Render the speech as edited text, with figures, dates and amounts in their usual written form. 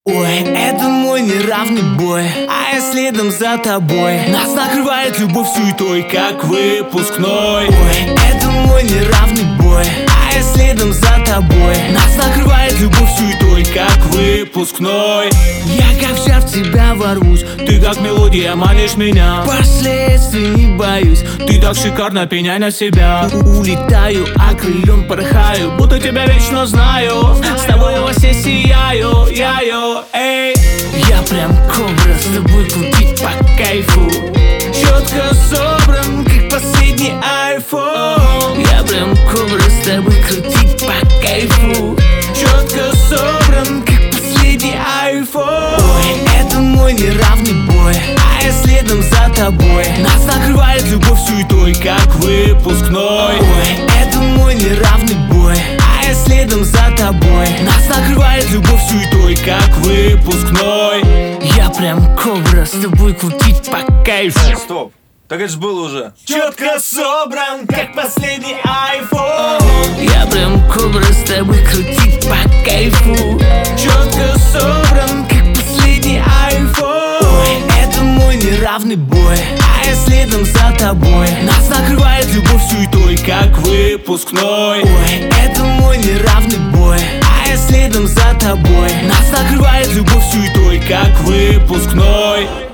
Ой, это мой неравный бой, а я следом за тобой. Нас накрывает любовь суетой, как выпускной. Ой, это мой неравный бой, а я следом за тобой. Нас накрывает любовь суетой, как выпускной. Я как вся в тебя ворвусь, ты как мелодия манишь меня. Последствий не боюсь, ты так шикарно, пеняй на себя. Улетаю, окрылен порхаю, будто тебя вечно знаю. С тобой во все сияю, эй. Я прям кобра, с тобой крутить по кайфу. Четко собран, как последний айфон. Я прям кобра, с тобой крутить по кайфу. Четко собран, как последний айфон. Ой, это мой неравный бой, а я следом за тобой. Нас накрывает любовь суетой, как выпускной. Ой, это мой неравный бой, а я следом за тобой. Нас накрывает любовь суетой, как выпускной. Я прям кобра, с тобой крутить по кайфу. Стоп, так это ж было уже. Четко собран, как последний айфон. Я прям кобра, с тобой крутить по кайфу. Четко собран, как последний айфон. Ой, это мой неравный бой, а я следом за тобой. Нас накрывает любовь суетой, как выпускной. Ой, это мой неравный бой, а я следом за тобой. Нас накрывает любовь суетой, как выпускной.